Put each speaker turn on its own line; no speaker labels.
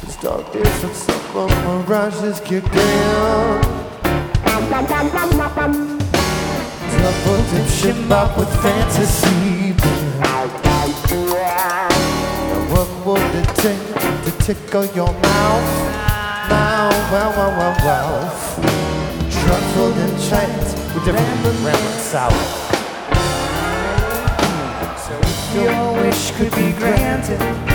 Start days and summer mirages kick in. Double dip ship up with fantasy. Now what would it take to tickle your mouth? Now, wow. Truffled and chant with different remnants south.
So if your wish could be granted,